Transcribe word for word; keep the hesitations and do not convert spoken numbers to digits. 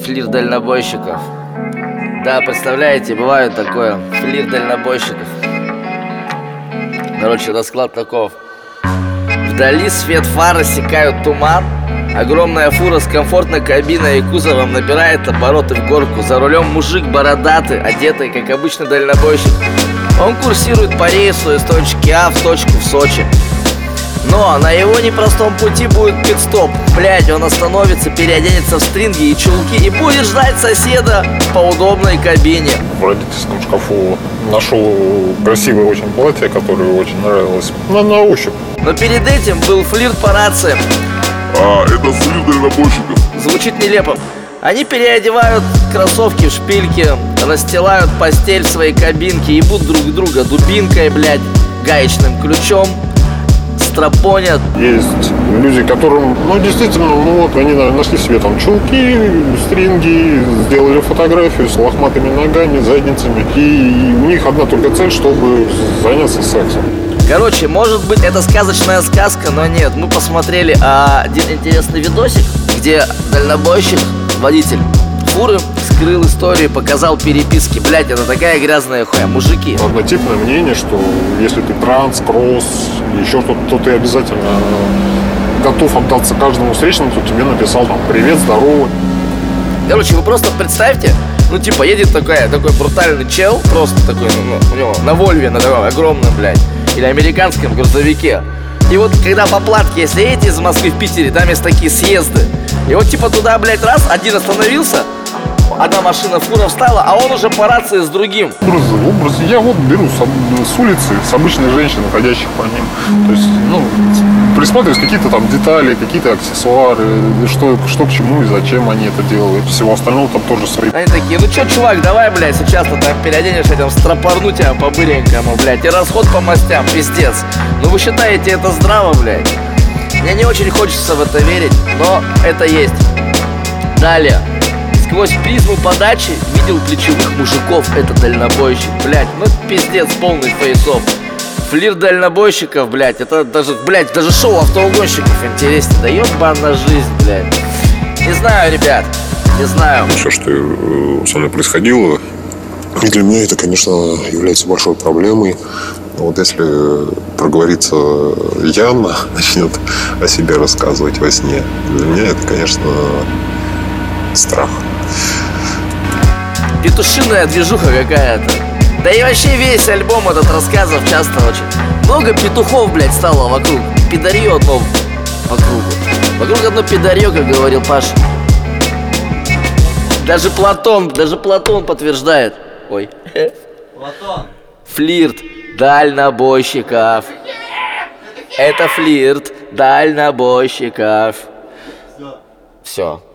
флирт дальнобойщиков. Да, представляете, бывает такое, флирт дальнобойщиков. Короче, расклад таков. Вдали свет фар, рассекают туман. Огромная фура с комфортной кабиной и кузовом набирает обороты в горку. За рулем мужик бородатый, одетый, как обычный дальнобойщик. Он курсирует по рейсу из точки А в точку в Сочи. Но на его непростом пути будет пит-стоп. Блять, он остановится, переоденется в стринги и чулки и будет ждать соседа по удобной кабине. В родительском шкафу нашел красивое очень платье, которое очень нравилось. На, на ощупь. Но перед этим был флирт по рации. А, это флирт дальнобойщиков. Звучит нелепо. Они переодевают кроссовки в шпильки, расстилают постель в своей кабинке, ебут друг друга дубинкой, блядь, гаечным ключом, стропонят. Есть люди, которым, ну, действительно, ну вот, они нашли себе там чулки, стринги, сделали фотографию с лохматыми ногами, задницами. И у них одна только цель, чтобы заняться сексом. Короче, может быть, это сказочная сказка, но нет. Мы посмотрели а, один интересный видосик, где дальнобойщик, водитель фуры, скрыл историю, показал переписки. Блять, это такая грязная хуя, мужики. Однотипное мнение, что если ты транс, кросс, еще что-то, то ты обязательно готов отдаться каждому встречному, кто тебе написал там «Привет, здорово». Короче, вы просто представьте, ну типа едет такой, такой брутальный чел, просто такой, ну, у него на Вольве, на таком огромном, блядь, или американском грузовике. И вот когда по платке, если едете из Москвы в Питере, там есть такие съезды. И вот типа туда, блядь, раз, один остановился, одна машина, фура встала, а он уже по рации с другим. Образы, образы. Я вот беру с, с улицы, с обычных женщин, ходящих по ним. То есть, ну, присматривать какие-то там детали, какие-то аксессуары, что, что к чему и зачем они это делают. Всего остального там тоже свои. Они такие, ну чё, чувак, давай, блядь, сейчас-то там переоденешься, там стропорну тебя по-быренькому, блядь, и расход по мастям, пиздец. Ну вы считаете это здраво, блядь? Мне не очень хочется в это верить, но это есть. Далее. Сквозь призму подачи видел плечевых мужиков, это дальнобойщик, блядь, ну пиздец полный фейсов. Флирт дальнобойщиков, блядь, это даже, блядь, даже шоу автоугонщиков интереснее. Да ебана жизнь, блядь. Не знаю, ребят, не знаю. Все, что со мной происходило, для меня это, конечно, является большой проблемой. Вот если проговорится Яна, начнет о себе рассказывать во сне, для меня это, конечно, страх. Петушиная движуха какая-то. Да и вообще весь альбом этот рассказов часто очень. Много петухов, блядь, стало вокруг. Пидорье одно по кругу. Вокруг одно пидорье, как говорил Паша. Даже Платон, даже Платон подтверждает. Ой. Платон. Флирт дальнобойщиков. Это флирт дальнобойщиков. Все. Все.